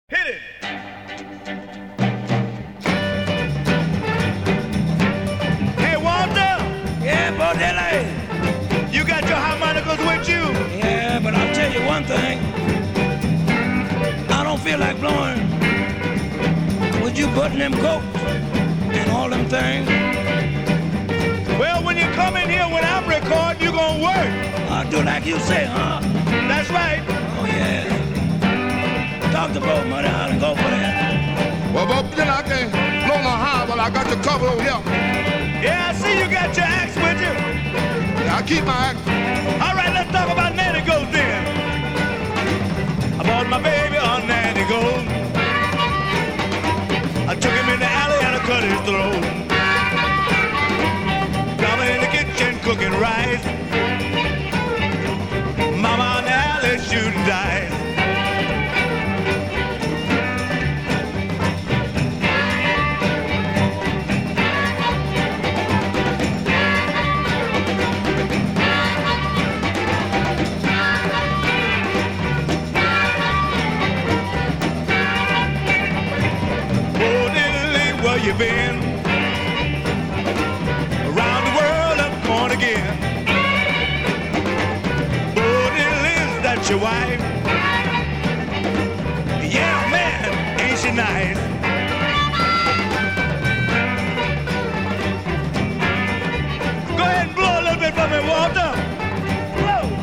Hit it! Hey, Walter! Yeah, Bo Diddley. You got your harmonicas with you? Yeah, but I'll tell you one thing. I don't feel like blowing with you putting them coats and all them things. Well, when you come in here when I'm recording, you gonna work. I'll do like you say, huh? That's right. Oh, yeah. Talk to Bo, mother, and go for that. Well, Bob, you know, I can't blow no high, but I got your cover over here. Yeah, I see you got your axe with you. Yeah, I keep my act. All right, let's talk about Nanny Goat then. I bought my baby on Nanny Goat. I took him in the alley and I cut his throat. Got me in the kitchen cooking rice. Mama in the alley shooting dice. Where you been? Around the world I'm going again. Oh, is that your wife? Yeah, man, ain't she nice? Go ahead and blow a little bit for me, Walter. Blow.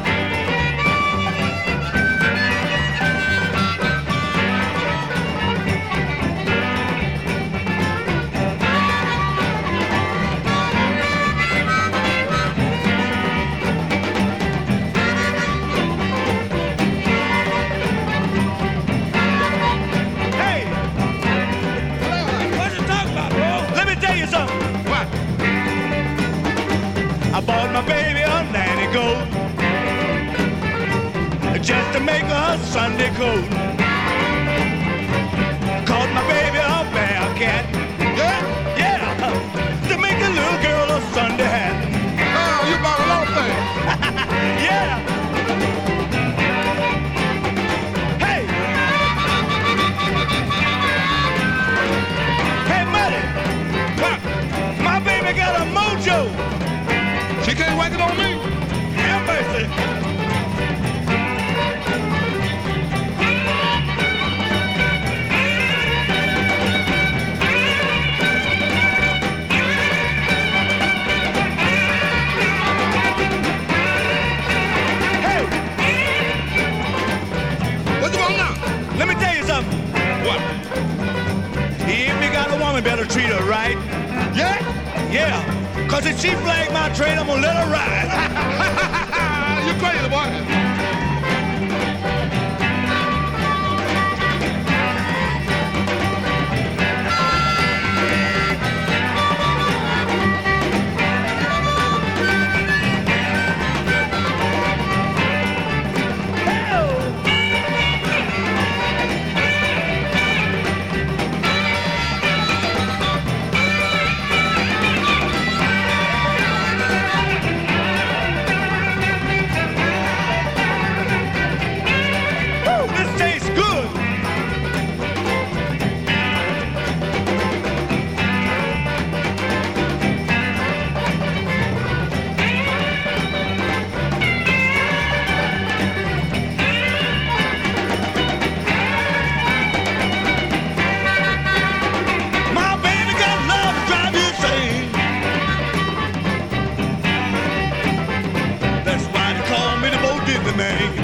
I bought my baby a Nanny Goat just to make her a Sunday coat. Caught my baby a bear cat, yeah, to make the little girl a Sunday hat. Oh, you bought a lot of things. Yeah. Hey. Hey, Muddy. My baby got a mojo. She can't whack it on me. Have mercy. Hey! What you want now? Let me tell you something. What? If you got a woman, better treat her right. Yeah? Yeah. Cause if she flag my train, I'm gonna let her ride. You crazy, boy. Man.